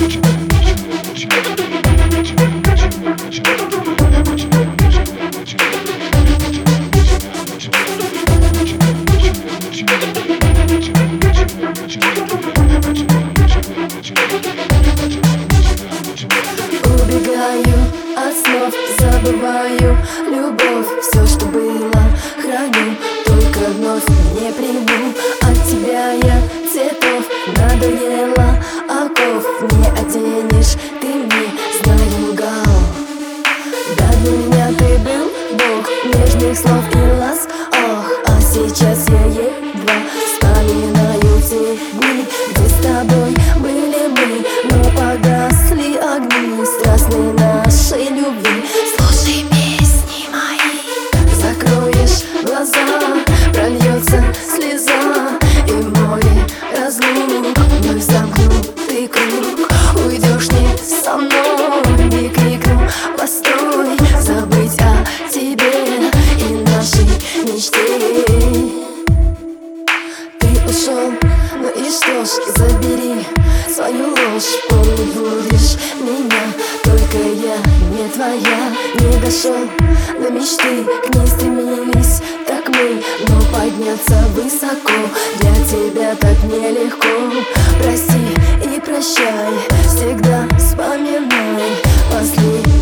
Убегаю от снов, забываю любовь. Все, что было, храню, только вновь не приму. От тебя я цветов надоело, оков не оденешь, ты мне, знаю, лгал. Да, для меня ты был бог нежных слов и ласк. Ох, а сейчас я едва вспоминаю те дни, где с тобой были мы, но погасли огни страстной нашей любви. Слушай песни мои, закроешь глаза, прольется слеза, и море разлук вновь замкнутый круг. Уйдешь не со мной, не крикну постой, забыть о тебе и нашей мечте. Ты ушел, ну и что ж, забери свою ложь. Помнить будешь меня, только я не твоя. Не дошел до мечты, к ней стремились так мы, но подняться высоко для тебя так нелегко. Прости и прощай, всегда вспоминай последний